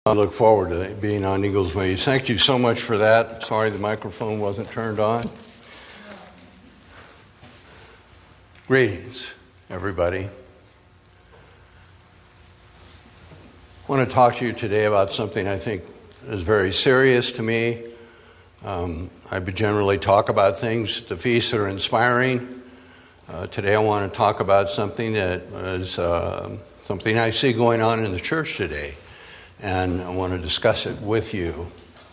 I look forward to being on Eagles Ways. Thank you so much for that. Sorry the microphone wasn't turned on. Greetings, everybody. I want to talk to you today about something I think is very serious to me. I generally talk about things at the feast that are inspiring. Today I want to talk about something that is something I see going on in the church today. And I want to discuss it with you.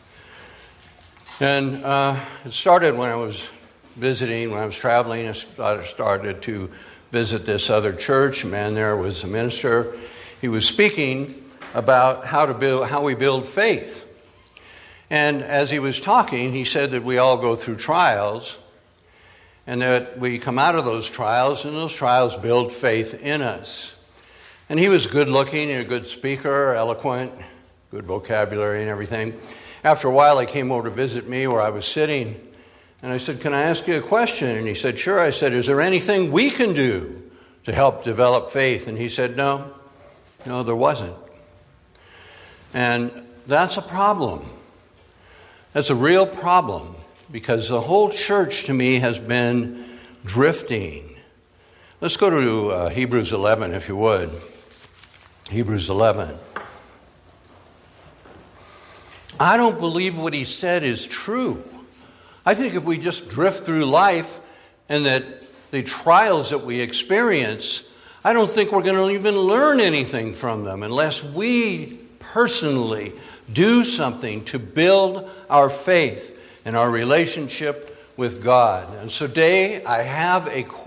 And it started when I was visiting, when I was traveling. I started to visit this other church. A man there was a minister. He was speaking about how we build faith. And as he was talking, he said that we all go through trials, and that we come out of those trials, and those trials build faith in us. And he was good-looking and a good speaker, eloquent, good vocabulary and everything. After a while, he came over to visit me where I was sitting, and I said, "Can I ask you a question?" And he said, "Sure." I said, "Is there anything we can do to help develop faith?" And he said, No, there wasn't. And that's a problem. That's a real problem, because the whole church, to me, has been drifting. Let's go to Hebrews 11, if you would. Hebrews 11. I don't believe what he said is true. I think if we just drift through life and that the trials that we experience, I don't think we're going to even learn anything from them unless we personally do something to build our faith and our relationship with God. And so today I have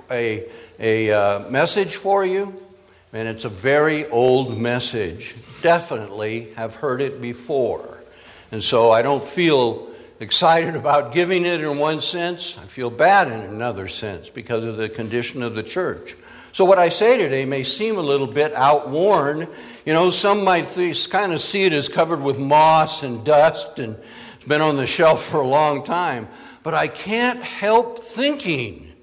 a message for you. And it's a very old message. Definitely have heard it before. And so I don't feel excited about giving it in one sense. I feel bad in another sense because of the condition of the church. So what I say today may seem a little bit outworn. You know, some might kind of see it as covered with moss and dust and it's been on the shelf for a long time. But I can't help thinking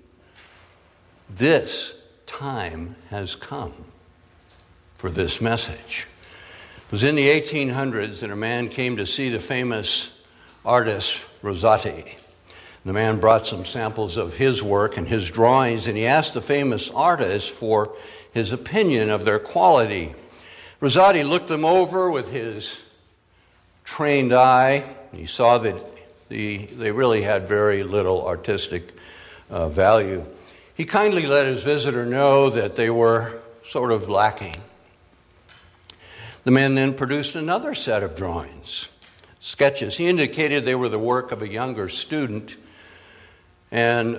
this time has come for this message. It was in the 1800s that a man came to see the famous artist Rossetti. The man brought some samples of his work and his drawings, and he asked the famous artist for his opinion of their quality. Rossetti looked them over with his trained eye. He saw that they really had very little artistic value. He kindly let his visitor know that they were sort of lacking. The man then produced another set of drawings, sketches. He indicated they were the work of a younger student, and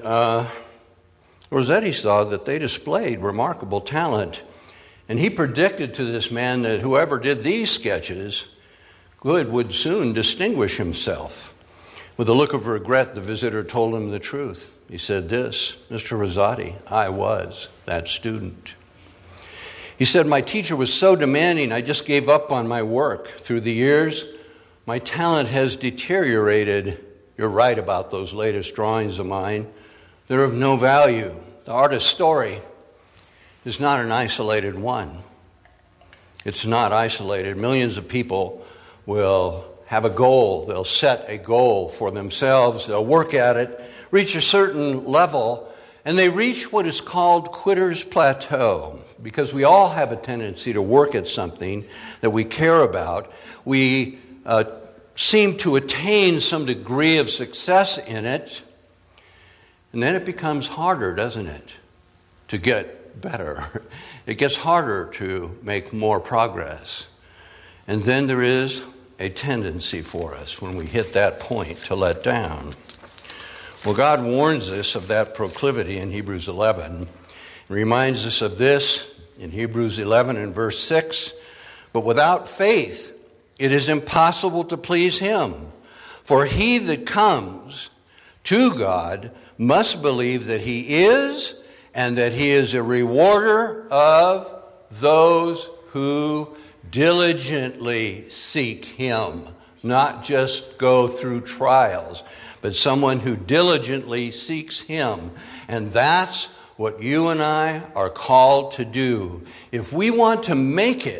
Rossetti saw that they displayed remarkable talent. And he predicted to this man that whoever did these sketches would soon distinguish himself. With a look of regret, the visitor told him the truth. He said this, "Mr. Rossetti, I was that student." He said, "My teacher was so demanding, I just gave up on my work. Through the years, my talent has deteriorated. You're right about those latest drawings of mine. They're of no value. The artist's story is not an isolated one. It's not isolated. Millions of people will have a goal. They'll set a goal for themselves. They'll work at it, reach a certain level, and they reach what is called quitter's plateau, because we all have a tendency to work at something that we care about. We seem to attain some degree of success in it, and then it becomes harder, doesn't it, to get better. It gets harder to make more progress. And then there is a tendency for us when we hit that point to let down. Well, God warns us of that proclivity in Hebrews 11 and reminds us of this in Hebrews 11 and verse 6. But without faith, it is impossible to please him. For he that comes to God must believe that he is, and that he is a rewarder of those who diligently seek him. Not just go through trials, but someone who diligently seeks him. And that's what you and I are called to do. If we want to make it,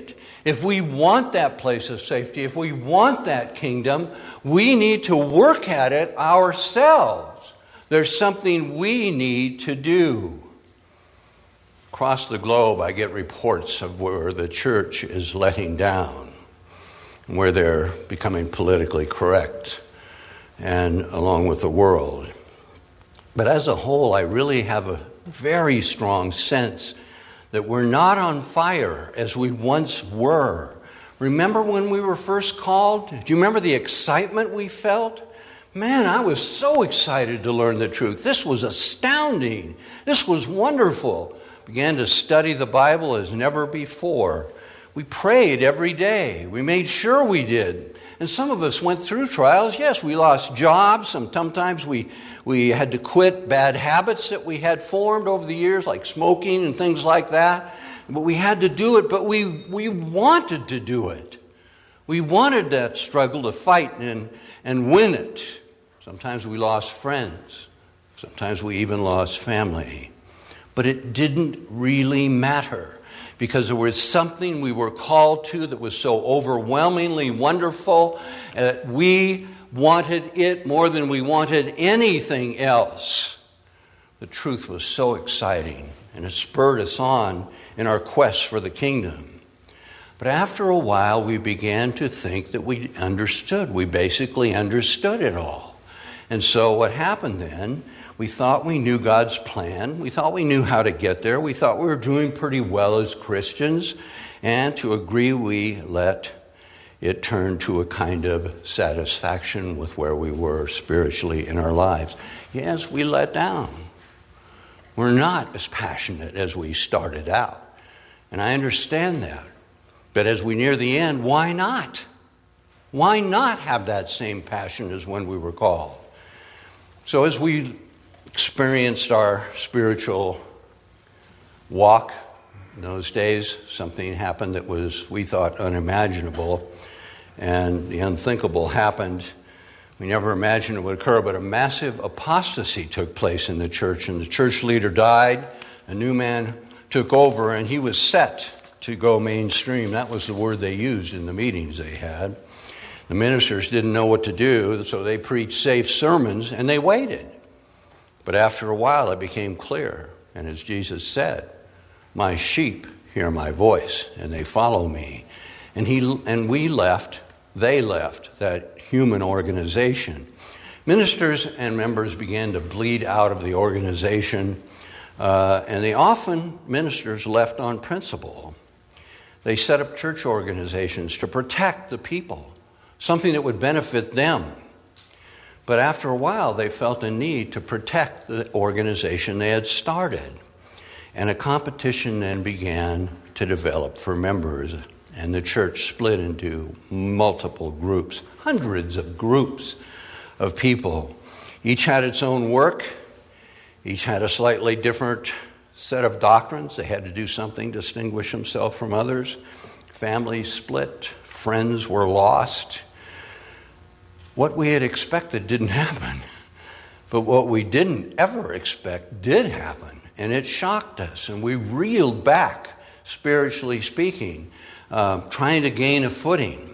If we want that place of safety, if we want that kingdom, we need to work at it ourselves. There's something we need to do. Across the globe, I get reports of where the church is letting down, where they're becoming politically correct, and along with the world. But as a whole, I really have a very strong sense that we're not on fire as we once were. Remember when we were first called? Do you remember the excitement we felt? Man, I was so excited to learn the truth. This was astounding. This was wonderful. Began to study the Bible as never before. We prayed every day. We made sure we did. And some of us went through trials. Yes, we lost jobs. Sometimes we had to quit bad habits that we had formed over the years, like smoking and things like that. But we had to do it, but we wanted to do it. We wanted that struggle to fight and win it. Sometimes we lost friends. Sometimes we even lost family. But it didn't really matter, because there was something we were called to that was so overwhelmingly wonderful that we wanted it more than we wanted anything else. The truth was so exciting, and it spurred us on in our quest for the kingdom. But after a while, we began to think that we understood. We basically understood it all. And so what happened then, we thought we knew God's plan. We thought we knew how to get there. We thought we were doing pretty well as Christians. And to agree, we let it turn to a kind of satisfaction with where we were spiritually in our lives. Yes, we let down. We're not as passionate as we started out. And I understand that. But as we near the end, why not? Why not have that same passion as when we were called? So as we experienced our spiritual walk in those days, something happened that was, we thought, unimaginable, and the unthinkable happened. We never imagined it would occur, but a massive apostasy took place in the church, and the church leader died. A new man took over, and he was set to go mainstream. That was the word they used in the meetings they had. The ministers didn't know what to do, so they preached safe sermons, and they waited. But after a while, it became clear. And as Jesus said, my sheep hear my voice, and they follow me. And we left, they left that human organization. Ministers and members began to bleed out of the organization, and ministers left on principle. They set up church organizations to protect the people, something that would benefit them. But after a while, they felt a need to protect the organization they had started. And a competition then began to develop for members. And the church split into multiple groups, hundreds of groups of people. Each had its own work. Each had a slightly different set of doctrines. They had to do something to distinguish themselves from others. Families split. Friends were lost. What we had expected didn't happen. But what we didn't ever expect did happen. And it shocked us. And we reeled back, spiritually speaking, trying to gain a footing.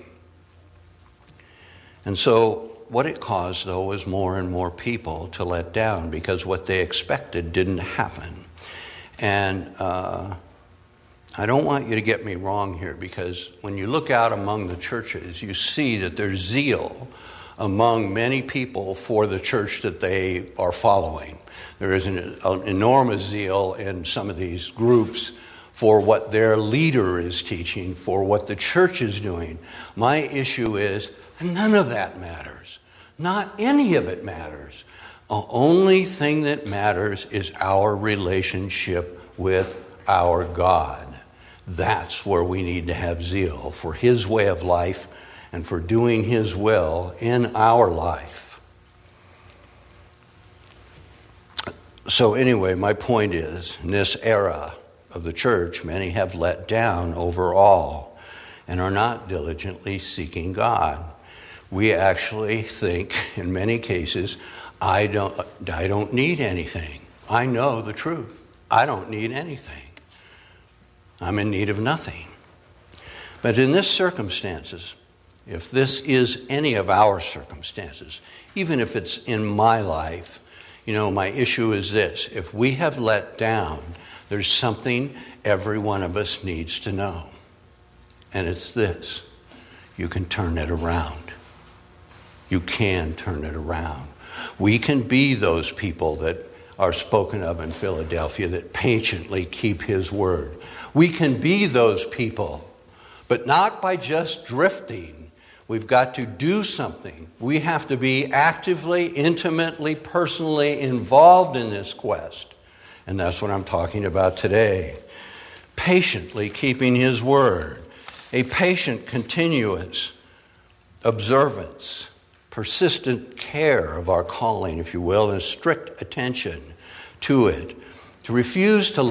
And so what it caused, though, was more and more people to let down because what they expected didn't happen. And I don't want you to get me wrong here, because when you look out among the churches, you see that there's zeal among many people for the church that they are following. There is an enormous zeal in some of these groups for what their leader is teaching, for what the church is doing. My issue is none of that matters. Not any of it matters. The only thing that matters is our relationship with our God. That's where we need to have zeal, for His way of life and for doing His will in our life. So anyway, my point is, in this era of the church, many have let down overall and are not diligently seeking God. We actually think, in many cases, I don't need anything. I know the truth. I don't need anything. I'm in need of nothing. But in this circumstances, if this is any of our circumstances, even if it's in my life, my issue is this. If we have let down, there's something every one of us needs to know. And it's this. You can turn it around. You can turn it around. We can be those people that are spoken of in Philadelphia that patiently keep his word. We can be those people, but not by just drifting. We've got to do something. We have to be actively, intimately, personally involved in this quest. And that's what I'm talking about today. Patiently keeping his word. A patient, continuous observance, persistent care of our calling, if you will, and strict attention to it. To refuse to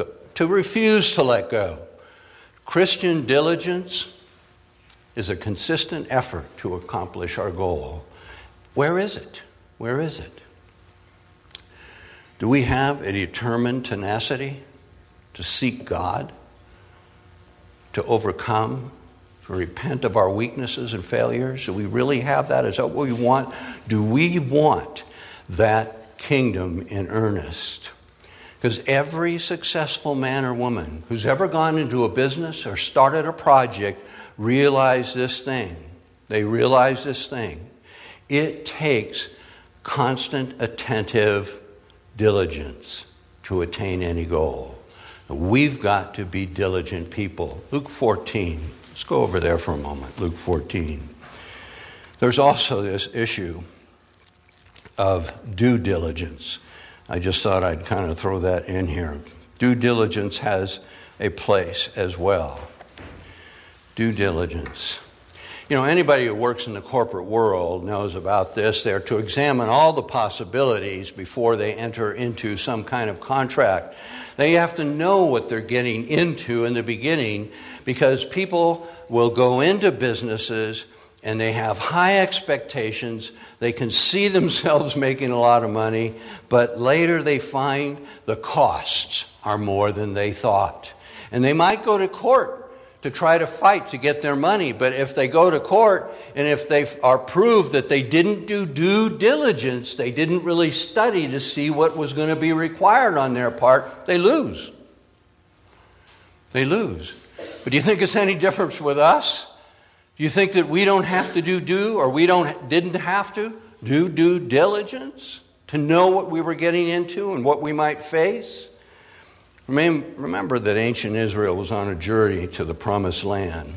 let go. Christian diligence is a consistent effort to accomplish our goal. Where is it? Where is it? Do we have a determined tenacity to seek God, to overcome, to repent of our weaknesses and failures? Do we really have that? Is that what we want? Do we want that kingdom in earnest? Because every successful man or woman who's ever gone into a business or started a project realized this thing. They realize this thing. It takes constant, attentive diligence to attain any goal. We've got to be diligent people. Luke 14. Let's go over there for a moment. Luke 14. There's also this issue of due diligence. I just thought I'd kind of throw that in here. Due diligence has a place as well. Due diligence. Anybody who works in the corporate world knows about this. They're to examine all the possibilities before they enter into some kind of contract. They have to know what they're getting into in the beginning, because people will go into businesses and they have high expectations. They can see themselves making a lot of money, but later they find the costs are more than they thought. And they might go to court to try to fight to get their money. But if they go to court and if they are proved that they didn't do due diligence, they didn't really study to see what was going to be required on their part, they lose. They lose. But do you think it's any different with us? Do you think that we don't have to didn't have to do due diligence to know what we were getting into and what we might face? Remember that ancient Israel was on a journey to the promised land.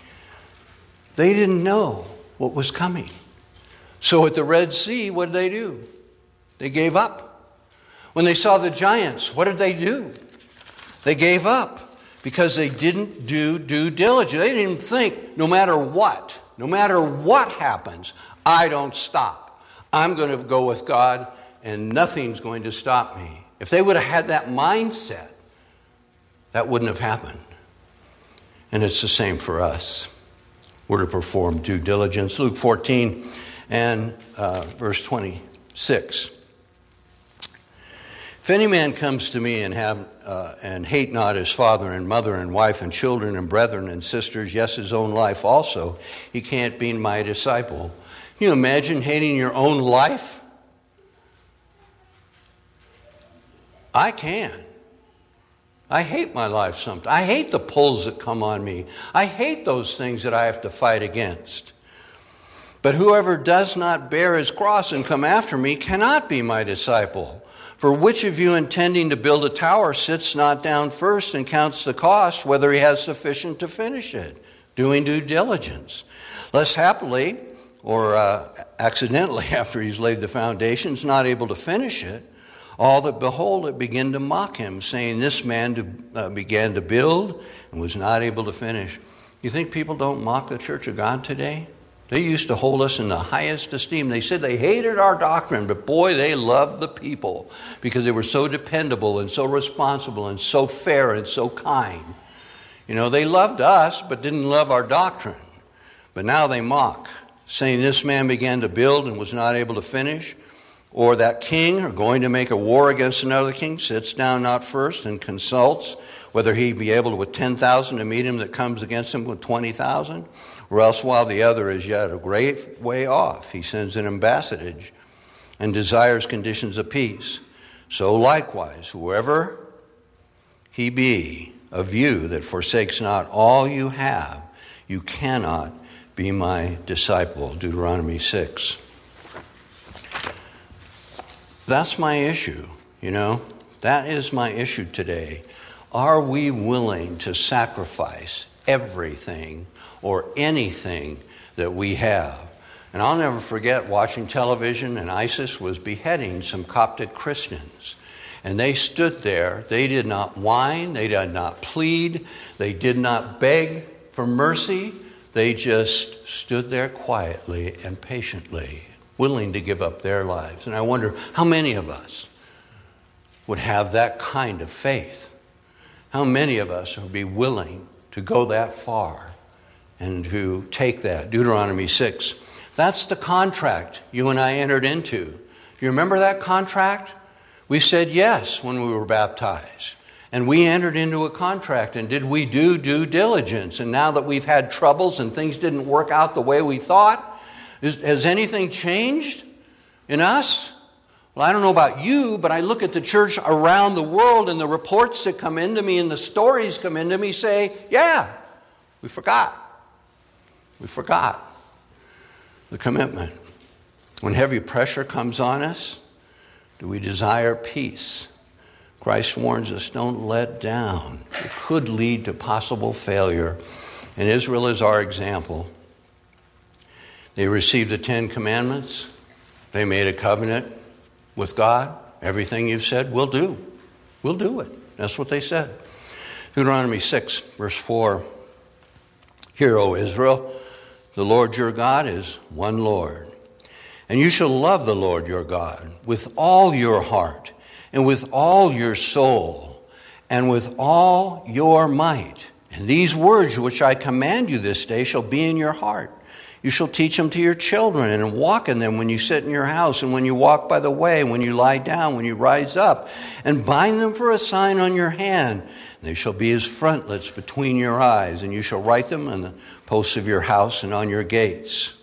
They didn't know what was coming. So at the Red Sea, what did they do? They gave up. When they saw the giants, what did they do? They gave up because they didn't do due diligence. They didn't even think, no matter what happens, I don't stop. I'm going to go with God and nothing's going to stop me. If they would have had that mindset, that wouldn't have happened. And it's the same for us. We're to perform due diligence. Luke 14 and verse 26. If any man comes to me and hate not his father and mother and wife and children and brethren and sisters, yes, his own life also, he can't be my disciple. Can you imagine hating your own life? I can. I hate my life sometimes. I hate the pulls that come on me. I hate those things that I have to fight against. But whoever does not bear his cross and come after me cannot be my disciple. For which of you intending to build a tower sits not down first and counts the cost, whether he has sufficient to finish it, doing due diligence? Lest happily, or accidentally after he's laid the foundations, not able to finish it, all that behold it begin to mock him, saying, this man began to build and was not able to finish. You think people don't mock the Church of God today? They used to hold us in the highest esteem. They said they hated our doctrine, but boy, they loved the people because they were so dependable and so responsible and so fair and so kind. They loved us, but didn't love our doctrine. But now they mock, saying this man began to build and was not able to finish. Or that king, or going to make a war against another king, sits down not first and consults whether he be able with 10,000 to meet him that comes against him with 20,000, or else while the other is yet a great way off, he sends an ambassadage and desires conditions of peace. So likewise, whoever he be of you that forsakes not all you have, you cannot be my disciple. Deuteronomy 6. That's my issue, That is my issue today. Are we willing to sacrifice everything or anything that we have? And I'll never forget watching television, and ISIS was beheading some Coptic Christians. And they stood there. They did not whine. They did not plead. They did not beg for mercy. They just stood there quietly and patiently, willing to give up their lives. And I wonder how many of us would have that kind of faith. How many of us would be willing to go that far and to take that? Deuteronomy 6. That's the contract you and I entered into. Do you remember that contract? We said yes when we were baptized. And we entered into a contract. And did we do due diligence? And now that we've had troubles and things didn't work out the way we thought, has anything changed in us? Well, I don't know about you, but I look at the church around the world, and the reports that come into me and the stories come into me say, yeah, we forgot. We forgot the commitment. When heavy pressure comes on us, do we desire peace? Christ warns us, don't let down. It could lead to possible failure. And Israel is our example. They received the 10 Commandments. They made a covenant with God. Everything you've said, we'll do. We'll do it. That's what they said. Deuteronomy 6, verse 4. Hear, O Israel, the Lord your God is one Lord. And you shall love the Lord your God with all your heart and with all your soul and with all your might. And these words which I command you this day shall be in your heart. You shall teach them to your children and walk in them when you sit in your house and when you walk by the way, when you lie down, when you rise up, and bind them for a sign on your hand. And they shall be as frontlets between your eyes, and you shall write them on the posts of your house and on your gates.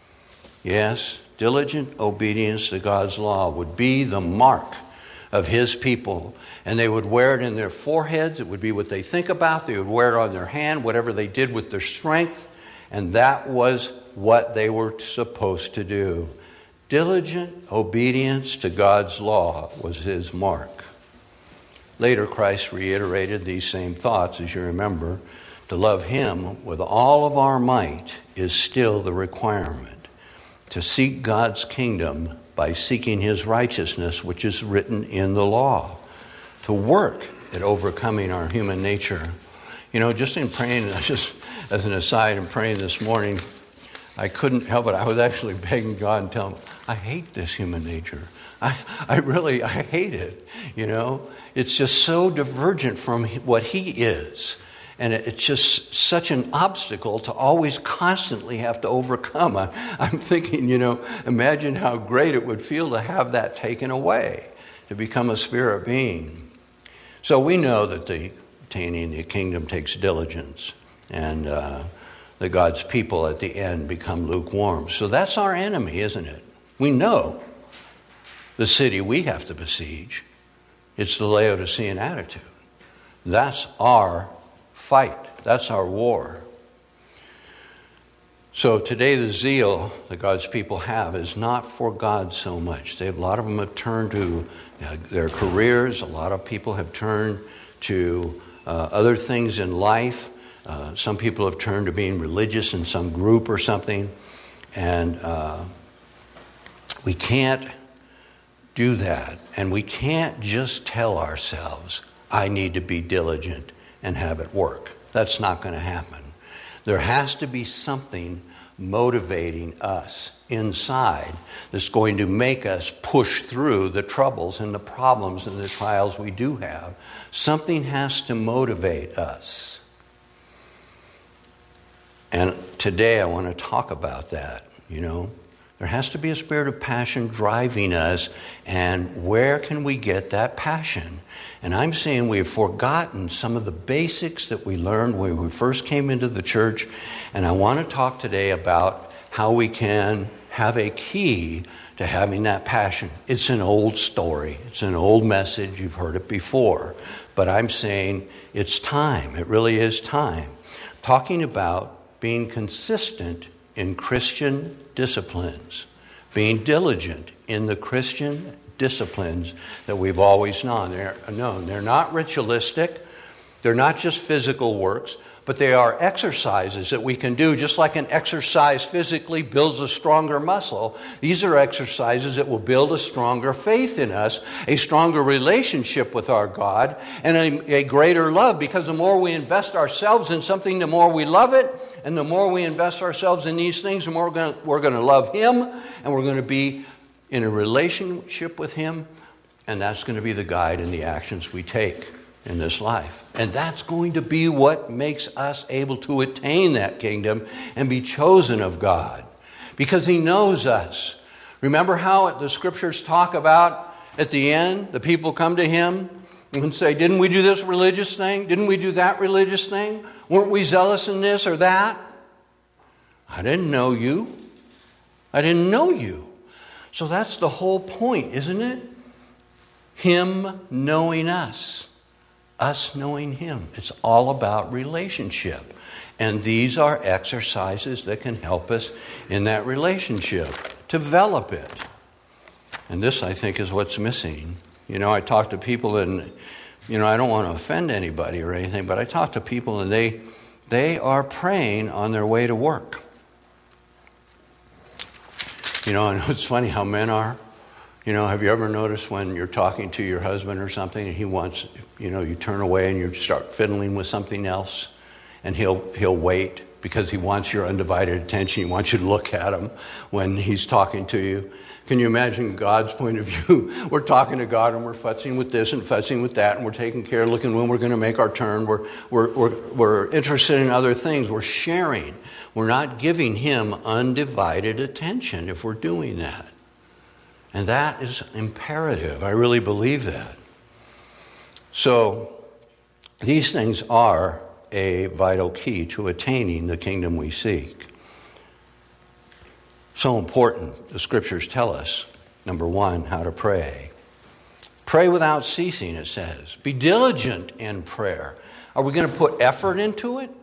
Yes, diligent obedience to God's law would be the mark of his people. And they would wear it in their foreheads. It would be what they think about. They would wear it on their hand, whatever they did with their strength. And that was what they were supposed to do. Diligent obedience to God's law was his mark. Later, Christ reiterated these same thoughts, as you remember. To love him with all of our might is still the requirement. To seek God's kingdom by seeking his righteousness, which is written in the law. To work at overcoming our human nature. Just in praying, just as an aside, in praying this morning, I couldn't help it. I was actually begging God and telling him, I hate this human nature. I hate it. It's just so divergent from what he is. And it's just such an obstacle to always constantly have to overcome. I'm thinking, imagine how great it would feel to have that taken away, to become a spirit being. So we know that attaining the kingdom takes diligence, and that God's people at the end become lukewarm. So that's our enemy, isn't it? We know the city we have to besiege. It's the Laodicean attitude. That's our fight. That's our war. So today the zeal that God's people have is not for God so much. A lot of them have turned to their careers. A lot of people have turned to other things in life. Some people have turned to being religious in some group or something. And we can't do that. And we can't just tell ourselves, I need to be diligent and have it work. That's not going to happen. There has to be something motivating us inside that's going to make us push through the troubles and the problems and the trials we do have. Something has to motivate us. And today I want to talk about that, There has to be a spirit of passion driving us. And where can we get that passion? And I'm saying we've forgotten some of the basics that we learned when we first came into the church. And I want to talk today about how we can have a key to having that passion. It's an old story. It's an old message. You've heard it before. But I'm saying it's time. It really is time. Talking about being consistent in Christian disciplines, being diligent in the Christian disciplines that we've always known. They're not ritualistic. They're not just physical works, but they are exercises that we can do, just like an exercise physically builds a stronger muscle. These are exercises that will build a stronger faith in us, a stronger relationship with our God, and a greater love, because the more we invest ourselves in something, the more we love it, and the more we invest ourselves in these things, the more we're going to love Him, and we're going to be in a relationship with Him, and that's going to be the guide in the actions we take in this life. And that's going to be what makes us able to attain that kingdom and be chosen of God, because He knows us. Remember how the scriptures talk about at the end, the people come to Him and say, didn't we do this religious thing? Didn't we do that religious thing? Weren't we zealous in this or that? I didn't know you. I didn't know you. So that's the whole point, isn't it? Him knowing us knowing Him. It's all about relationship. And these are exercises that can help us in that relationship, develop it. And this, I think, is what's missing. I talk to people, and, I don't want to offend anybody or anything, but I talk to people and they are praying on their way to work. And it's funny how men are. Have you ever noticed when you're talking to your husband or something and he wants, you turn away and you start fiddling with something else, and he'll wait because he wants your undivided attention. He wants you to look at him when he's talking to you. Can you imagine God's point of view? We're talking to God and we're futzing with this and futzing with that, and we're taking care, looking when we're going to make our turn. We're interested in other things. We're sharing. We're not giving Him undivided attention if we're doing that. And that is imperative. I really believe that. So these things are a vital key to attaining the kingdom we seek. So important, the scriptures tell us, number one, how to pray. Pray without ceasing, it says. Be diligent in prayer. Are we going to put effort into it?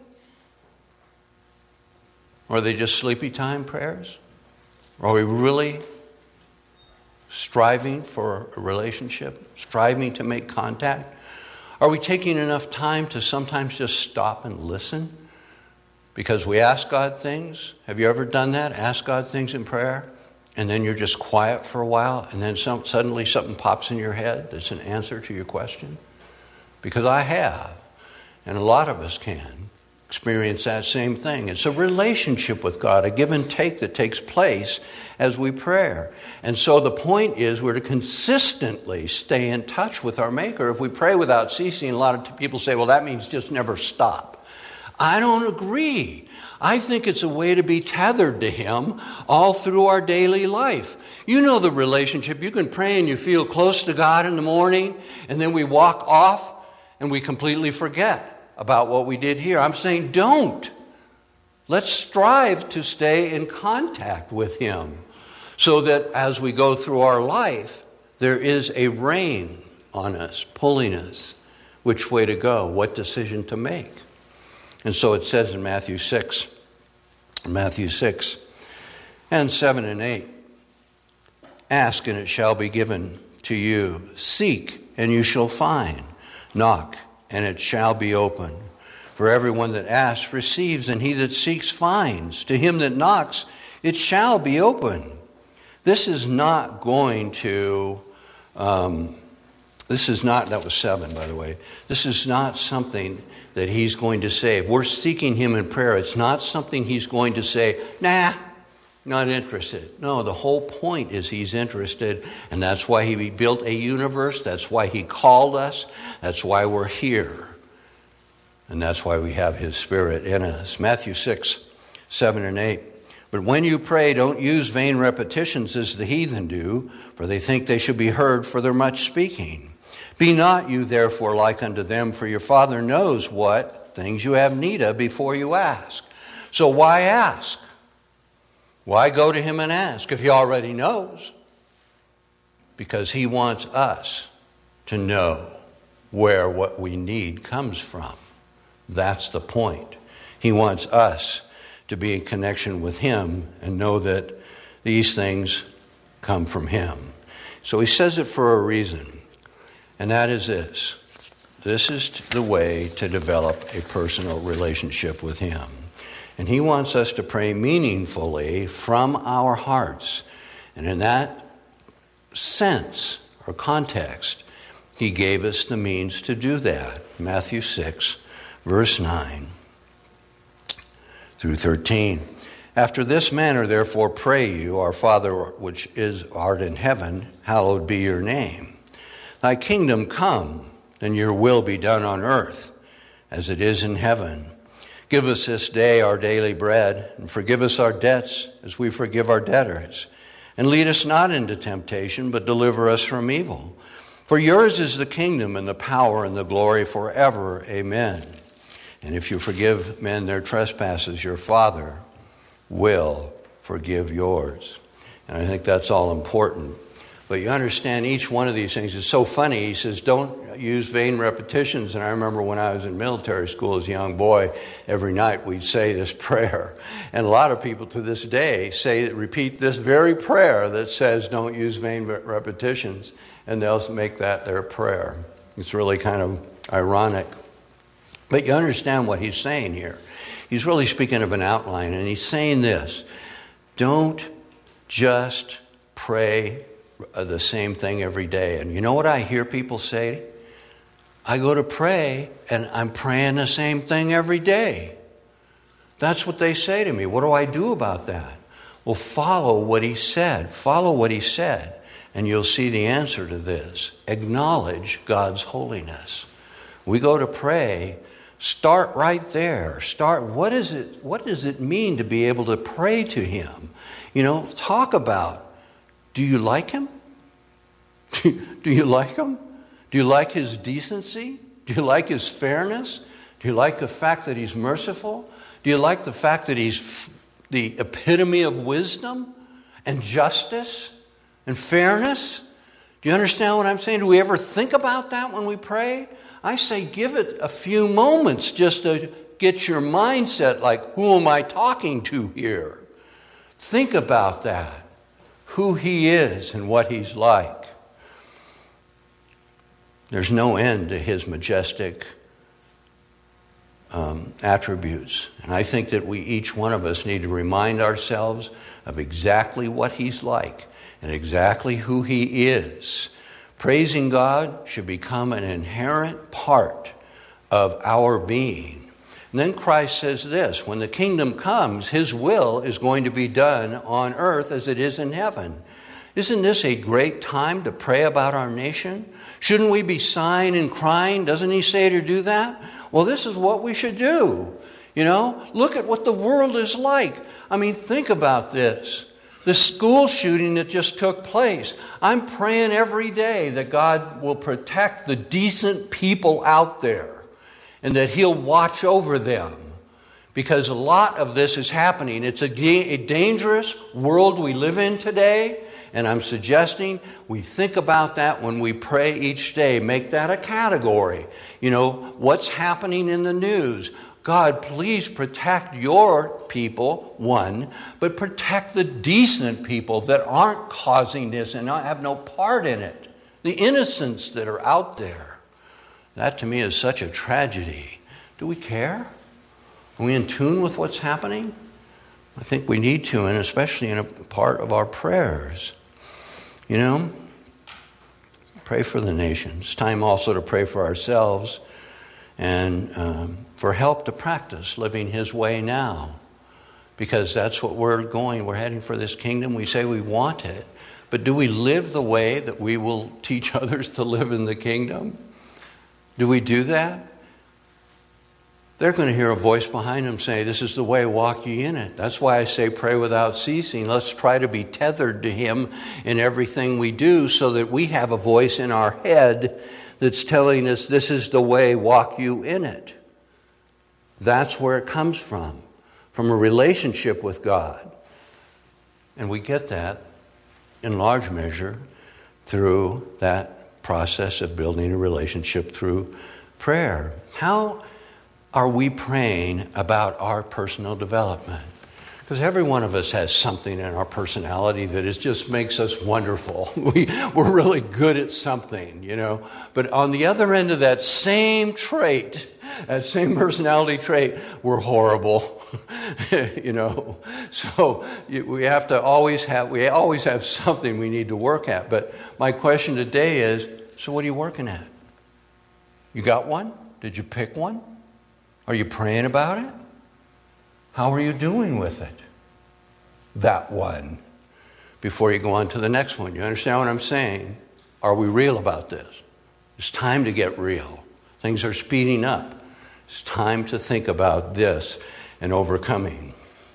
Or are they just sleepy time prayers? Or are we really striving for a relationship, striving to make contact? Are we taking enough time to sometimes just stop and listen? Because we ask God things. Have you ever done that? Ask God things in prayer, and then you're just quiet for a while, and then suddenly something pops in your head that's an answer to your question? Because I have, and a lot of us can experience that same thing. It's a relationship with God, a give and take that takes place as we pray. And so the point is we're to consistently stay in touch with our Maker. If we pray without ceasing, a lot of people say, well, that means just never stop. I don't agree. I think it's a way to be tethered to Him all through our daily life. You know the relationship. You can pray and you feel close to God in the morning, and then we walk off and we completely forget about what we did here. I'm saying don't. Let's strive to stay in contact with Him so that as we go through our life, there is a rein on us, pulling us, which way to go, what decision to make. And so it says in Matthew 6 and 7 and 8, ask and it shall be given to you. Seek and you shall find. Knock and it shall be opened. For everyone that asks receives, and he that seeks finds. To him that knocks it shall be opened. This is not going to, that was 7, by the way. This is not something that He's going to say. If we're seeking Him in prayer, it's not something He's going to say, nah, not interested. No, the whole point is He's interested, and that's why He built a universe. That's why He called us. That's why we're here. And that's why we have His Spirit in us. Matthew 6, 7 and 8. But when you pray, don't use vain repetitions as the heathen do, for they think they should be heard for their much speaking. Be not you therefore like unto them, for your Father knows what things you have need of before you ask. So why ask? Why go to him and ask if he already knows? Because he wants us to know where what we need comes from. That's the point. He wants us to be in connection with him and know that these things come from him. So he says it for a reason, and that is this. This is the way to develop a personal relationship with him. And he wants us to pray meaningfully from our hearts. And in that sense or context, he gave us the means to do that. Matthew 6, verse 9 through 13. After this manner, therefore, pray you, Our Father which art in heaven, hallowed be your name. Thy kingdom come, and your will be done on earth, as it is in heaven. Give us this day our daily bread, and forgive us our debts, as we forgive our debtors. And lead us not into temptation, but deliver us from evil. For yours is the kingdom, and the power, and the glory forever. Amen. And if you forgive men their trespasses, your Father will forgive yours. And I think that's all important. But you understand each one of these things is so funny. He says, don't use vain repetitions. And I remember when I was in military school as a young boy, every night we'd say this prayer. And a lot of people to this day repeat this very prayer that says, don't use vain repetitions. And they'll make that their prayer. It's really kind of ironic. But you understand what he's saying here. He's really speaking of an outline, and he's saying this. Don't just pray the same thing every day. And you know what I hear people say? I go to pray, and I'm praying the same thing every day. That's what they say to me. What do I do about that? Well, follow what he said. Follow what he said, and you'll see the answer to this. Acknowledge God's holiness. We go to pray. Start right there. What does it mean to be able to pray to him? Talk about, do you like him? Do you like him? Do you like his decency? Do you like his fairness? Do you like the fact that he's merciful? Do you like the fact that he's the epitome of wisdom and justice and fairness? Do you understand what I'm saying? Do we ever think about that when we pray? I say give it a few moments just to get your mindset like, who am I talking to here? Think about that, who he is and what he's like. There's no end to his majestic attributes. And I think that each one of us need to remind ourselves of exactly what he's like and exactly who he is. Praising God should become an inherent part of our being. And then Christ says this, when the kingdom comes, his will is going to be done on earth as it is in heaven. Isn't this a great time to pray about our nation? Shouldn't we be sighing and crying? Doesn't he say to do that? Well, this is what we should do. Look at what the world is like. Think about this. The school shooting that just took place. I'm praying every day that God will protect the decent people out there and that he'll watch over them, because a lot of this is happening. It's a dangerous world we live in today, and I'm suggesting we think about that when we pray each day. Make that a category. What's happening in the news? God, please protect your people, one, but protect the decent people that aren't causing this and have no part in it. The innocents that are out there. That to me is such a tragedy. Do we care? Are we in tune with what's happening? I think we need to, and especially in a part of our prayers. Pray for the nation. It's time also to pray for ourselves and for help to practice living his way now. Because that's what we're heading for this kingdom. We say we want it. But do we live the way that we will teach others to live in the kingdom? Do we do that? they're going to hear a voice behind them say, this is the way, walk ye in it. That's why I say pray without ceasing. Let's try to be tethered to him in everything we do so that we have a voice in our head that's telling us this is the way, walk you in it. That's where it comes from a relationship with God. And we get that in large measure through that process of building a relationship through prayer. How are we praying about our personal development? Because every one of us has something in our personality that just makes us wonderful. We're really good at something, you know. But on the other end of that same trait, that same personality trait, we're horrible, you know. So we always have something we need to work at. But my question today is, so what are you working at? You got one? Did you pick one? Are you praying about it? How are you doing with it? That one. Before you go on to the next one. You understand what I'm saying? Are we real about this? It's time to get real. Things are speeding up. It's time to think about this and overcoming.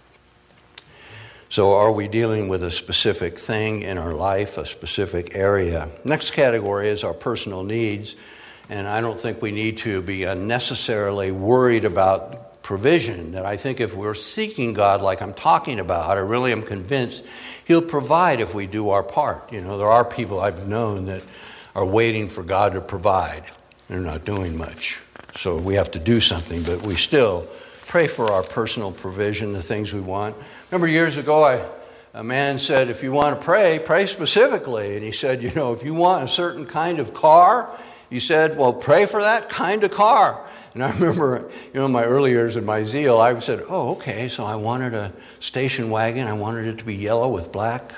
So are we dealing with a specific thing in our life, a specific area? Next category is our personal needs. And I don't think we need to be unnecessarily worried about provision. That I think if we're seeking God like I'm talking about, I really am convinced he'll provide if we do our part. You know, there are people I've known that are waiting for God to provide. They're not doing much. So we have to do something, but we still pray for our personal provision, the things we want. Remember years ago, a man said, if you want to pray specifically. And he said, you know, if you want a certain kind of car, he said, well, pray for that kind of car. And I remember, you know, in my early years in my zeal, I said, oh, okay, so I wanted a station wagon. I wanted it to be yellow with black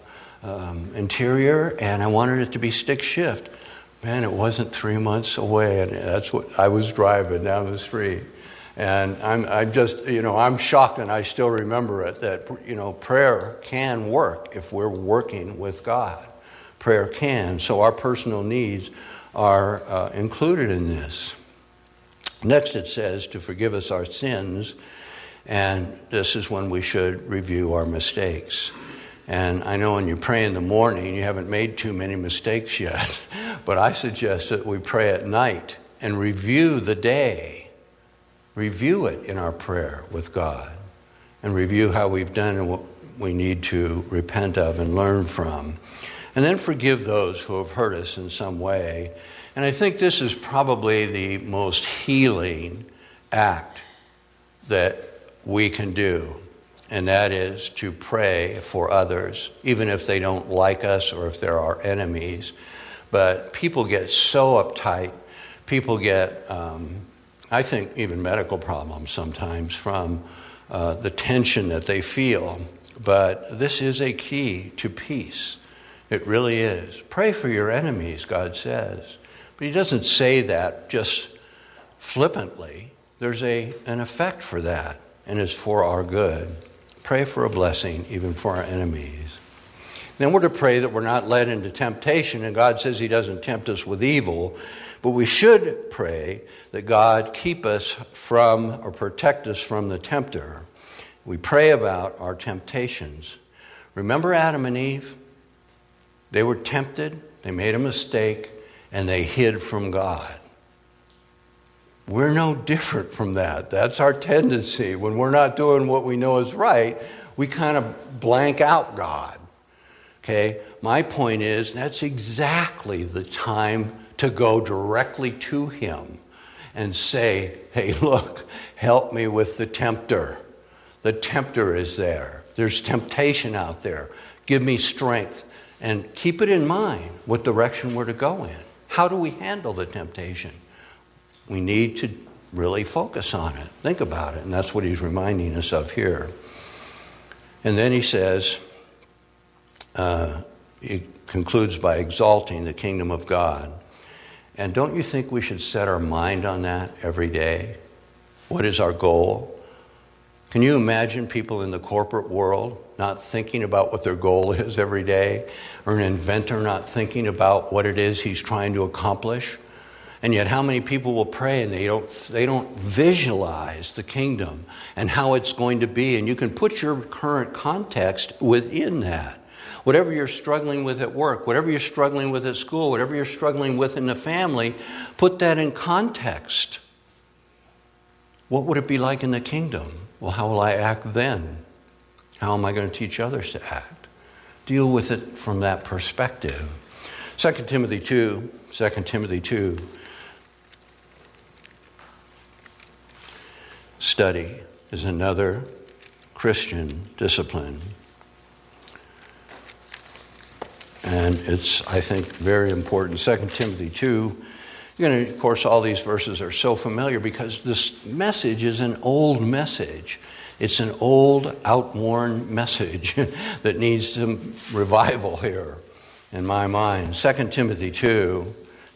interior, and I wanted it to be stick shift. Man, it wasn't 3 months away, and that's what I was driving down the street. And I'm just, you know, I'm shocked, and I still remember it, that, you know, prayer can work if we're working with God. Prayer can. So our personal needs are included in this. Next it says to forgive us our sins, and this is when we should review our mistakes. And I know when you pray in the morning, you haven't made too many mistakes yet, but I suggest that we pray at night and review the day. Review it in our prayer with God, and review how we've done and what we need to repent of and learn from. And then forgive those who have hurt us in some way. And I think this is probably the most healing act that we can do. And that is to pray for others, even if they don't like us or if they're our enemies. But people get so uptight. People get, I think, even medical problems sometimes from the tension that they feel. But this is a key to peace. It really is. Pray for your enemies, God says. But he doesn't say that just flippantly. There's an effect for that, and it's for our good. Pray for a blessing, even for our enemies. Then we're to pray that we're not led into temptation, and God says he doesn't tempt us with evil, but we should pray that God keep us from or protect us from the tempter. We pray about our temptations. Remember Adam and Eve? They were tempted, they made a mistake, and they hid from God. We're no different from that. That's our tendency. When we're not doing what we know is right, we kind of blank out God. Okay? My point is, that's exactly the time to go directly to him and say, hey, look, help me with the tempter. The tempter is there. There's temptation out there. Give me strength. And keep it in mind what direction we're to go in. How do we handle the temptation? We need to really focus on it. Think about it. And that's what he's reminding us of here. And then he says, he concludes by exalting the kingdom of God. And don't you think we should set our mind on that every day? What is our goal? Can you imagine people in the corporate world not thinking about what their goal is every day? Or an inventor not thinking about what it is he's trying to accomplish? And yet how many people will pray and they don't visualize the kingdom and how it's going to be. And you can put your current context within that. Whatever you're struggling with at work, whatever you're struggling with at school, whatever you're struggling with in the family, put that in context. What would it be like in the kingdom? Well, how will I act then? How am I going to teach others to act? Deal with it from that perspective. 2 Timothy 2. Study is another Christian discipline. And it's, I think, very important. 2 Timothy 2, of course, all these verses are so familiar because this message is an old message. It's an old, outworn message that needs some revival here in my mind. 2 Timothy 2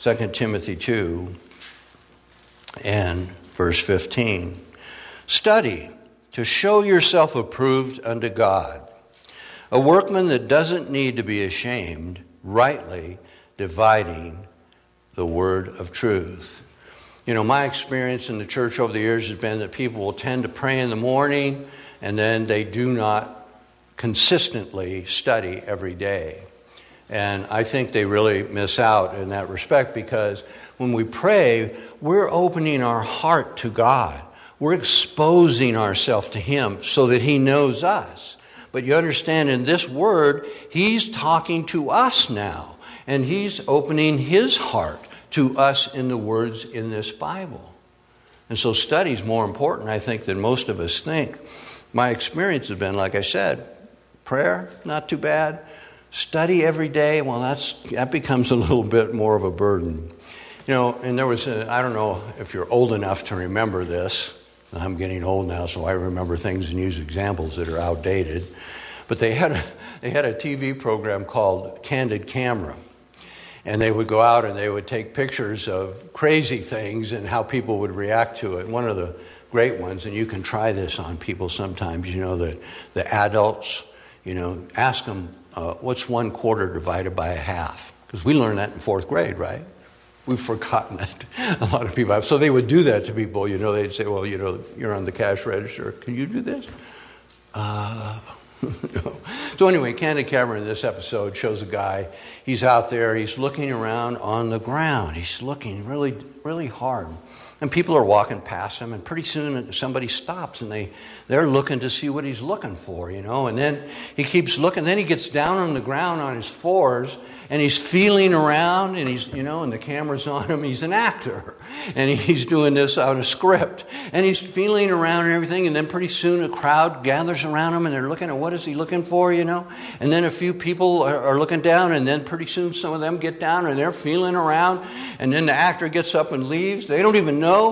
and verse 15. Study to show yourself approved unto God, a workman that doesn't need to be ashamed, rightly dividing the word of truth. My experience in the church over the years has been that people will tend to pray in the morning and then they do not consistently study every day. And I think they really miss out in that respect because when we pray, we're opening our heart to God. We're exposing ourselves to Him so that He knows us. But you understand, in this word, He's talking to us now. And He's opening His heart to us in the words in this Bible. And so study is more important, I think, than most of us think. My experience has been, like I said, prayer, not too bad. Study every day, well, that becomes a little bit more of a burden. And there was, I don't know if you're old enough to remember this. I'm getting old now, so I remember things and use examples that are outdated. But they had a TV program called Candid Camera. And they would go out and they would take pictures of crazy things and how people would react to it. One of the great ones, and you can try this on people sometimes, the adults, ask them, what's 1/4 divided by a half? Because we learned that in 4th grade, right? We've forgotten it. A lot of people have. So they would do that to people. They'd say, well, you're on the cash register. Can you do this? No. So anyway, Candid Camera in this episode shows a guy. He's out there. He's looking around on the ground. He's looking really, really hard. And people are walking past him, and pretty soon somebody stops, and they're looking to see what he's looking for, And then he keeps looking. Then he gets down on the ground on his fours, and he's feeling around, and he's, and the camera's on him. He's an actor, and he's doing this on a script. And he's feeling around and everything, and then pretty soon a crowd gathers around him, and they're looking at what is he looking for, And then a few people are looking down, and then pretty soon some of them get down, and they're feeling around, and then the actor gets up and leaves. They don't even know.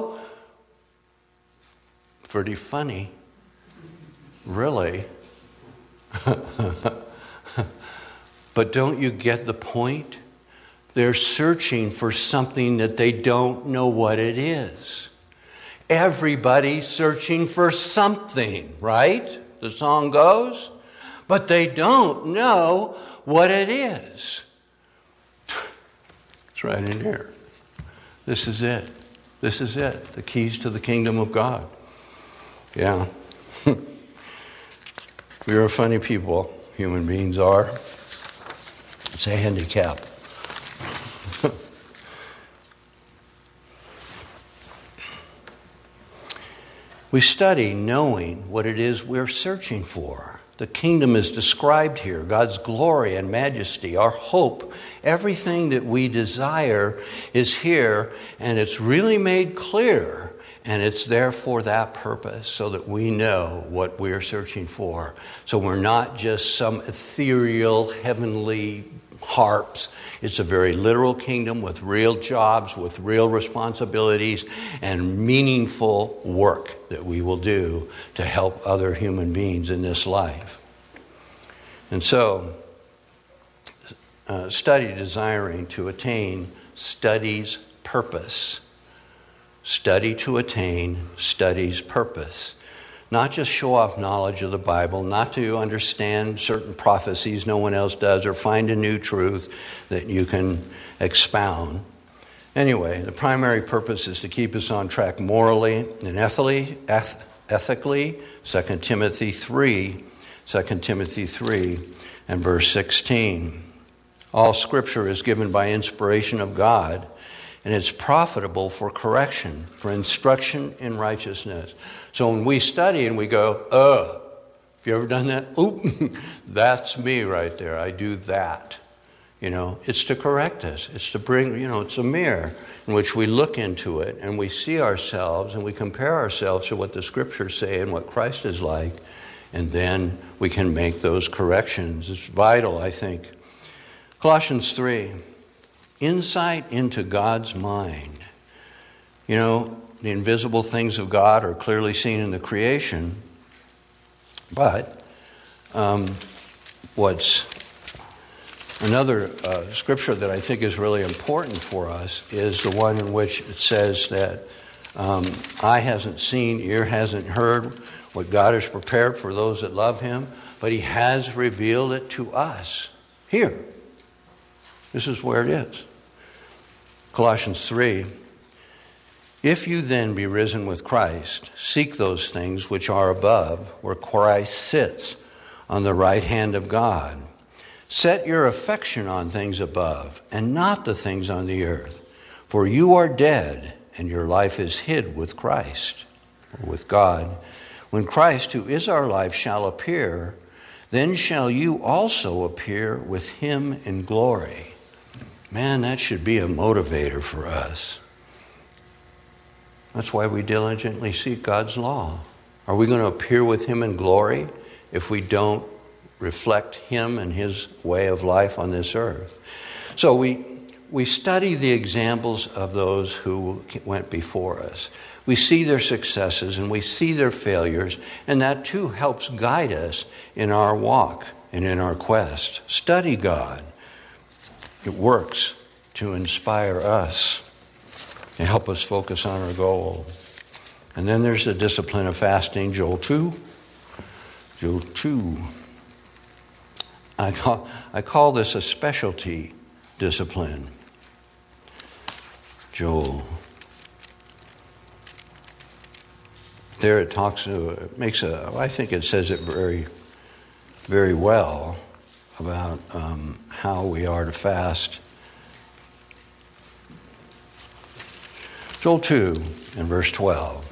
Pretty funny. Really. But don't you get the point? They're searching for something that they don't know what it is. Everybody's searching for something, right? The song goes. But they don't know what it is. It's right in here. This is it. This is it. The keys to the kingdom of God. Yeah. We are funny people. Human beings are. It's a handicap. We study knowing what it is we're searching for. The kingdom is described here. God's glory and majesty, our hope, everything that we desire is here, and it's really made clear, and it's there for that purpose, so that we know what we're searching for. So we're not just some ethereal, heavenly harps. It's a very literal kingdom with real jobs, with real responsibilities, and meaningful work that we will do to help other human beings in this life. And so, study desiring to attain studies purpose. Study to attain studies purpose. Not just show off knowledge of the Bible, not to understand certain prophecies no one else does, or find a new truth that you can expound. Anyway, the primary purpose is to keep us on track morally and ethically. 2 Timothy 3 and verse 16. All Scripture is given by inspiration of God, and it's profitable for correction, for instruction in righteousness. So when we study and we go, have you ever done that? Oop, that's me right there. I do that. It's to correct us. It's to bring, it's a mirror in which we look into it and we see ourselves and we compare ourselves to what the Scriptures say and what Christ is like. And then we can make those corrections. It's vital, I think. Colossians 3, insight into God's mind. The invisible things of God are clearly seen in the creation. But what's another scripture that I think is really important for us is the one in which it says that eye hasn't seen, ear hasn't heard what God has prepared for those that love Him, but He has revealed it to us. Here. This is where it is. Colossians 3. If you then be risen with Christ, seek those things which are above, where Christ sits on the right hand of God. Set your affection on things above, and not the things on the earth. For you are dead, and your life is hid with Christ, or with God. When Christ, who is our life, shall appear, then shall you also appear with Him in glory. Man, that should be a motivator for us. That's why we diligently seek God's law. Are we going to appear with Him in glory if we don't reflect Him and His way of life on this earth? So we study the examples of those who went before us. We see their successes and we see their failures, and that too helps guide us in our walk and in our quest. Study God. It works to inspire us and help us focus on our goal. And then there's the discipline of fasting, Joel 2. Joel 2. I call this a specialty discipline. Joel. There it I think it says it very, very well about how we are to fast. Joel 2 and verse 12.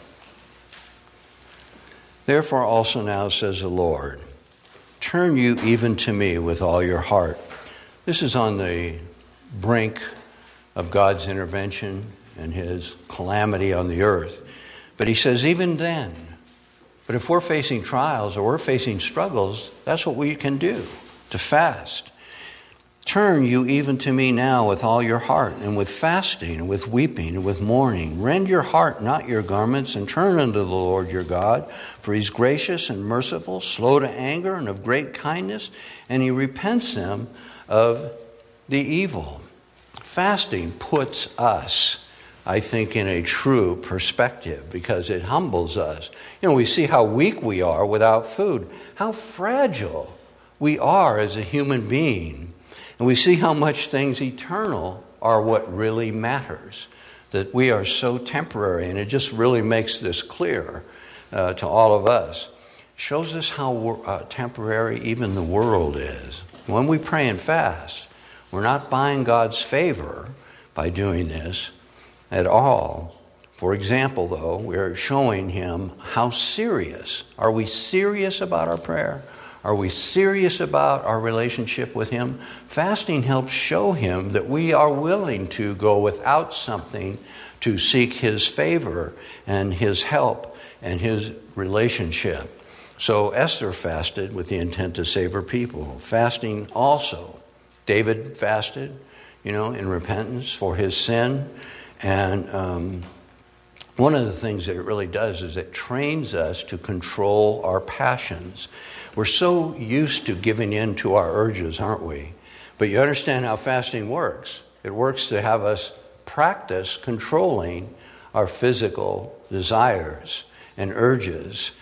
Therefore also now says the Lord, turn you even to me with all your heart. This is on the brink of God's intervention and His calamity on the earth. But He says even then, but if we're facing trials or we're facing struggles, that's what we can do, to fast. Turn you even to me now with all your heart, and with fasting, and with weeping, and with mourning. Rend your heart, not your garments, and turn unto the Lord your God. For He's gracious and merciful, slow to anger, and of great kindness, and He repents them of the evil. Fasting puts us, I think, in a true perspective, because it humbles us. We see how weak we are without food, how fragile we are as a human being. And we see how much things eternal are what really matters, that we are so temporary, and it just really makes this clear to all of us. It shows us how temporary even the world is. When we pray and fast, we're not buying God's favor by doing this at all. For example, though, we're showing Him how serious. Are we serious about our prayer? Are we serious about our relationship with Him? Fasting helps show Him that we are willing to go without something to seek His favor and His help and His relationship. So Esther fasted with the intent to save her people. Fasting also. David fasted, in repentance for his sin. And one of the things that it really does is it trains us to control our passions. We're so used to giving in to our urges, aren't we? But you understand how fasting works. It works to have us practice controlling our physical desires and urges.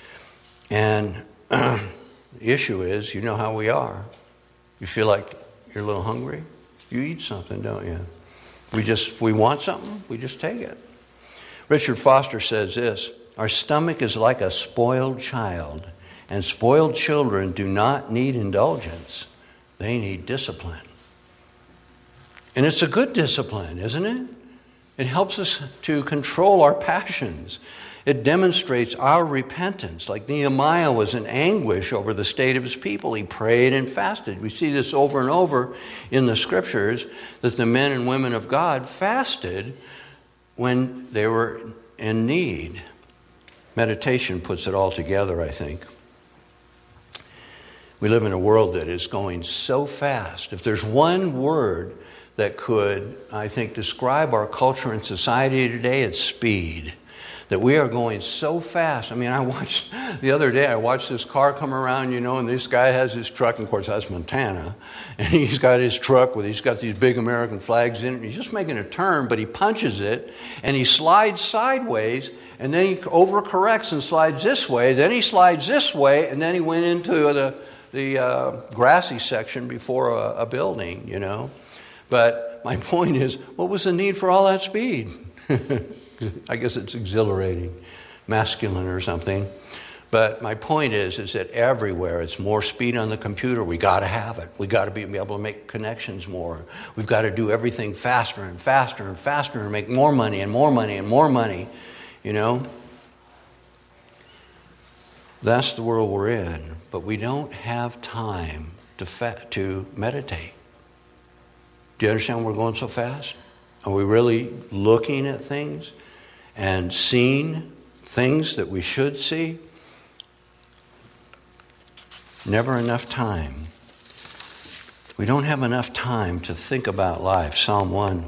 And the issue is, you know how we are. You feel like you're a little hungry? You eat something, don't you? If we want something, we just take it. Richard Foster says this: our stomach is like a spoiled child, and spoiled children do not need indulgence. They need discipline. And it's a good discipline, isn't it? It helps us to control our passions. It demonstrates our repentance. Like Nehemiah was in anguish over the state of his people. He prayed and fasted. We see this over and over in the scriptures, that the men and women of God fasted when they were in need. Meditation puts it all together, I think. We live in a world that is going so fast. If there's one word that could, I think, describe our culture and society today, it's speed. That we are going so fast. I mean, the other day I watched this car come around, and this guy has his truck, and of course that's Montana, and he's got his truck he's got these big American flags in it. He's just making a turn, but he punches it, and he slides sideways, and then he overcorrects and slides this way, then he slides this way, and then he went into the grassy section before a building, But my point is, what was the need for all that speed? I guess it's exhilarating, masculine or something. But my point is that everywhere it's more speed on the computer. We got to have it. We got to be able to make connections more. We've got to do everything faster and faster and faster and make more money and more money and more money. That's the world we're in. But we don't have time to meditate. Do you understand we're going so fast? Are we really looking at things and seeing things that we should see? Never enough time. We don't have enough time to think about life. Psalm 1.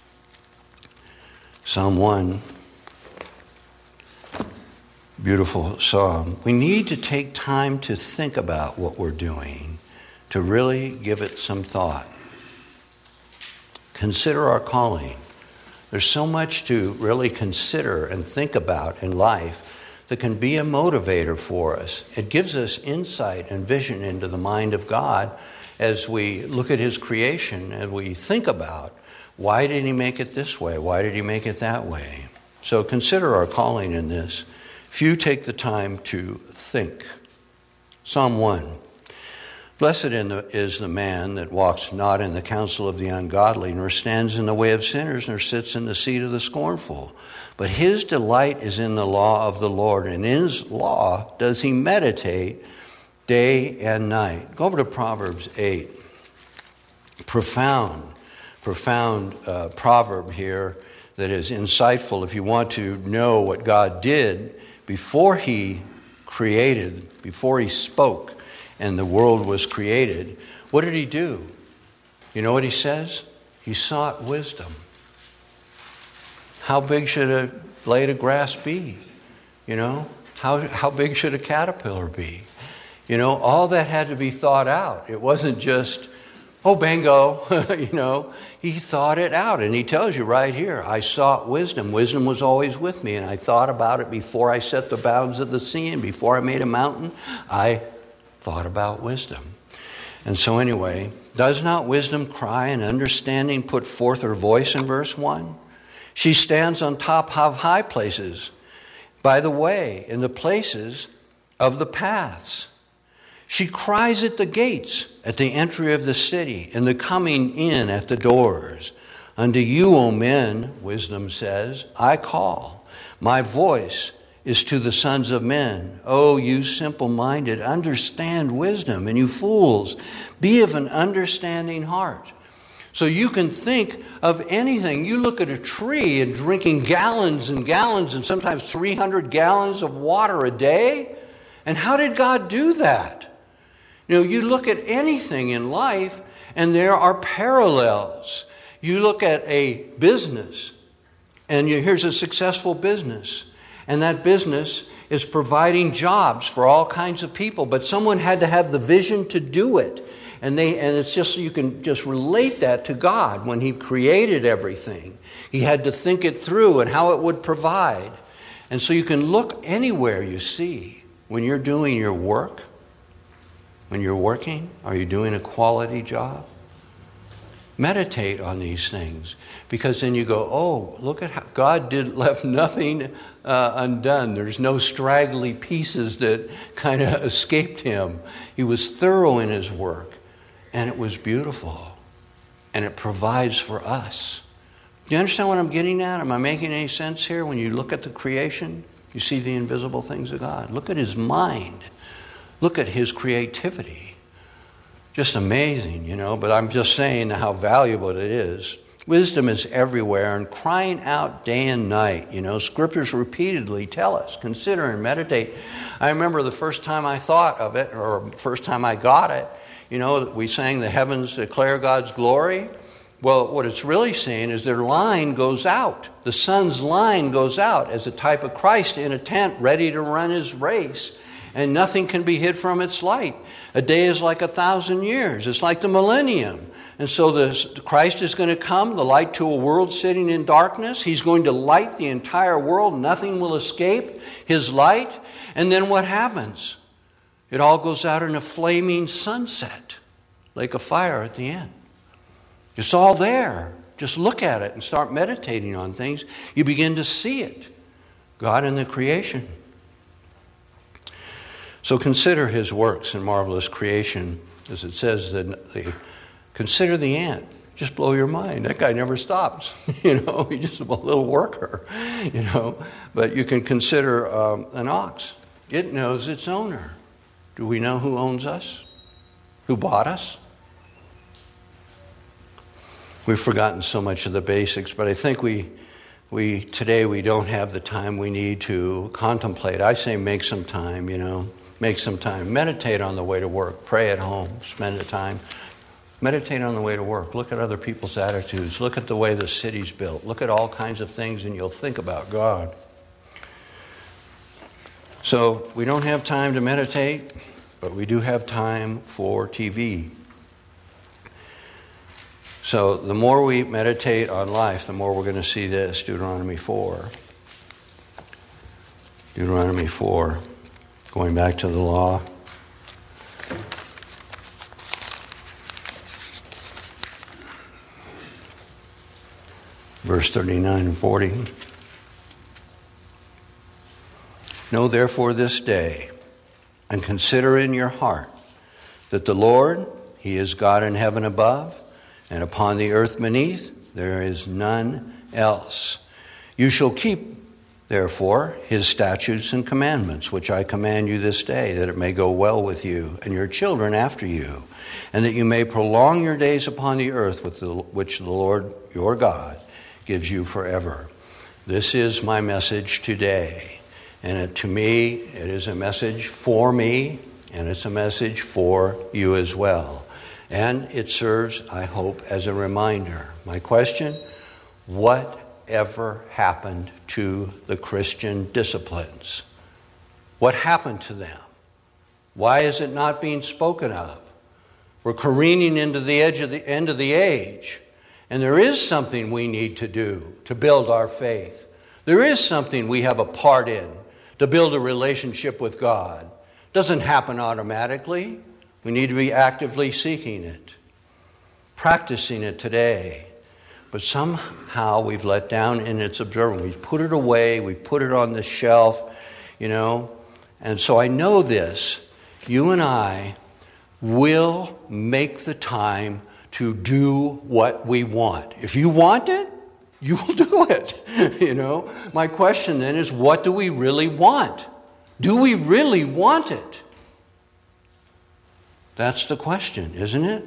Beautiful psalm. We need to take time to think about what we're doing, to really give it some thought. Consider our calling. There's so much to really consider and think about in life that can be a motivator for us. It gives us insight and vision into the mind of God as we look at his creation and we think about, why did he make it this way? Why did he make it that way? So consider our calling in this. Few take the time to think. Psalm 1. Blessed is the man that walks not in the counsel of the ungodly, nor stands in the way of sinners, nor sits in the seat of the scornful. But his delight is in the law of the Lord, and in his law does he meditate day and night. Go over to Proverbs 8. Profound proverb here that is insightful if you want to know what God did before he created, before he spoke. And the world was created. What did he do? You know what he says? He sought wisdom. How big should a blade of grass be? How big should a caterpillar be? All that had to be thought out. It wasn't just, bingo. He thought it out. And he tells you right here, I sought wisdom. Wisdom was always with me. And I thought about it before I set the bounds of the sea and before I made a mountain. I thought about wisdom. And so anyway, does not wisdom cry and understanding put forth her voice in verse 1? She stands on top of high places, by the way, in the places of the paths. She cries at the gates, at the entry of the city, and the coming in at the doors. Unto you, O men, wisdom says, I call. My voice is to the sons of men. Oh, you simple-minded, understand wisdom, and you fools, be of an understanding heart. So you can think of anything. You look at a tree and drinking gallons and gallons and sometimes 300 gallons of water a day. And how did God do that? You look at anything in life and there are parallels. You look at a business and here's a successful business. And that business is providing jobs for all kinds of people. But someone had to have the vision to do it. And it's just so you can just relate that to God when he created everything. He had to think it through and how it would provide. And so you can look anywhere you see. When you're doing your work, when you're working, are you doing a quality job? Meditate on these things, because then you go, oh, look at how God left nothing undone. There's no straggly pieces that kind of escaped him. He was thorough in his work, and it was beautiful, and it provides for us. Do you understand what I'm getting at? Am I making any sense here? When you look at the creation, you see the invisible things of God. Look at his mind. Look at his creativity. Just amazing, but I'm just saying how valuable it is. Wisdom is everywhere and crying out day and night. Scriptures repeatedly tell us, consider and meditate. I remember the first time I thought of it, or first time I got it, we sang the heavens declare God's glory. Well, what it's really saying is their line goes out. The sun's line goes out as a type of Christ in a tent ready to run his race. And nothing can be hid from its light. A day is like 1,000 years. It's like the millennium. And so Christ is going to come, the light to a world sitting in darkness. He's going to light the entire world. Nothing will escape his light. And then what happens? It all goes out in a flaming sunset, like a fire at the end. It's all there. Just look at it and start meditating on things. You begin to see it. God in the creation. So consider his works in marvelous creation. As it says, consider the ant. Just blow your mind. That guy never stops. He's just a little worker. But you can consider an ox. It knows its owner. Do we know who owns us? Who bought us? We've forgotten so much of the basics, but I think today we don't have the time we need to contemplate. I say make some time, Make some time. Meditate on the way to work. Pray at home. Spend the time. Meditate on the way to work. Look at other people's attitudes. Look at the way the city's built. Look at all kinds of things, and you'll think about God. So we don't have time to meditate, but we do have time for TV. So the more we meditate on life, the more we're going to see this. Deuteronomy 4. Deuteronomy 4. Going back to the law. Verse 39 and 40. Know therefore this day, and consider in your heart, that the Lord, he is God in heaven above, and upon the earth beneath, there is none else. You shall keep therefore his statutes and commandments, which I command you this day, that it may go well with you and your children after you, and that you may prolong your days upon the earth which the Lord your God gives you forever. This is my message today. And to me, it is a message for me, and it's a message for you as well. And it serves, I hope, as a reminder. My question, whatever happened to the Christian disciplines? What happened to them? Why is it not being spoken of? We're careening into the end of the age. And there is something we need to do to build our faith. There is something we have a part in to build a relationship with God. It doesn't happen automatically. We need to be actively seeking it, practicing it today. But somehow we've let down in its observance. We've put it away. We've put it on the shelf, And so I know this. You and I will make the time to do what we want. If you want it, you will do it. My question then is, what do we really want? Do we really want it? That's the question, isn't it?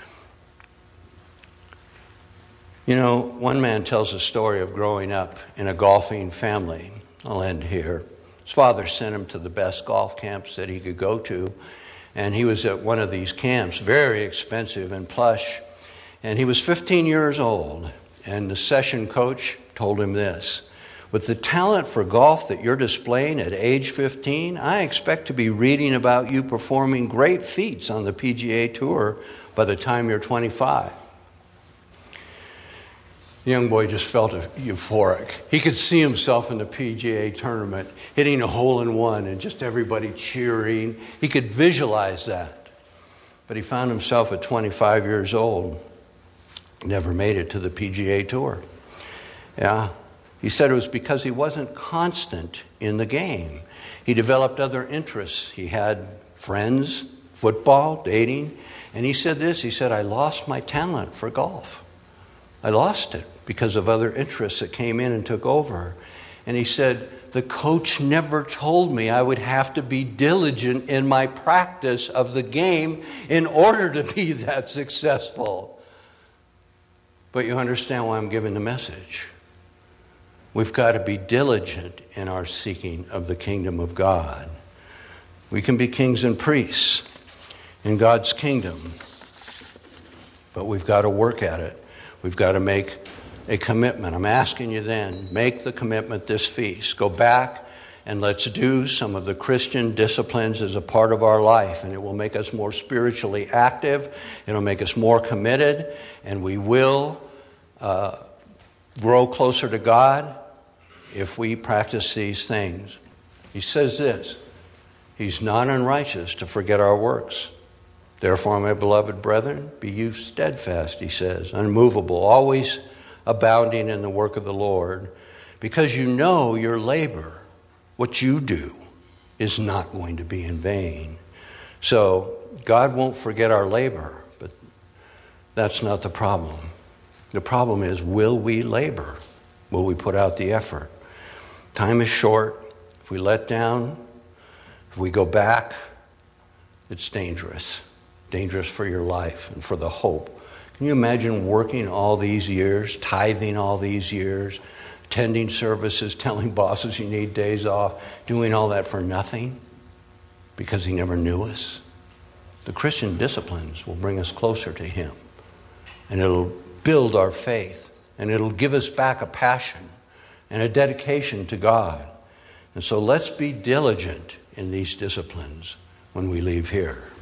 One man tells a story of growing up in a golfing family. I'll end here. His father sent him to the best golf camps that he could go to. And he was at one of these camps, very expensive and plush. And he was 15 years old. And the session coach told him this: with the talent for golf that you're displaying at age 15, I expect to be reading about you performing great feats on the PGA Tour by the time you're 25. The young boy just felt euphoric. He could see himself in the PGA tournament, hitting a hole-in-one and just everybody cheering. He could visualize that. But he found himself at 25 years old Never made it to the PGA Tour. Yeah. He said it was because he wasn't constant in the game. He developed other interests. He had friends, football, dating. And he said this, he said, I lost my talent for golf. I lost it because of other interests that came in and took over. And he said, the coach never told me I would have to be diligent in my practice of the game in order to be that successful. But you understand why I'm giving the message. We've got to be diligent in our seeking of the kingdom of God. We can be kings and priests in God's kingdom, but we've got to work at it. We've got to make a commitment. I'm asking you then, make the commitment this feast. Go back and let's do some of the Christian disciplines as a part of our life, and it will make us more spiritually active. It'll make us more committed, and we will grow closer to God if we practice these things. He says this, He's not unrighteous to forget our works. Therefore, my beloved brethren, be you steadfast, he says, unmovable, always abounding in the work of the Lord, because you know your labor, what you do, is not going to be in vain. So God won't forget our labor, but that's not the problem. The problem is, will we labor? Will we put out the effort? Time is short. If we let down, if we go back, it's dangerous. Dangerous for your life and for the hope. Can you imagine working all these years, tithing all these years, attending services, telling bosses you need days off, doing all that for nothing because he never knew us? The Christian disciplines will bring us closer to him, and it'll build our faith, and it'll give us back a passion and a dedication to God. And so let's be diligent in these disciplines when we leave here.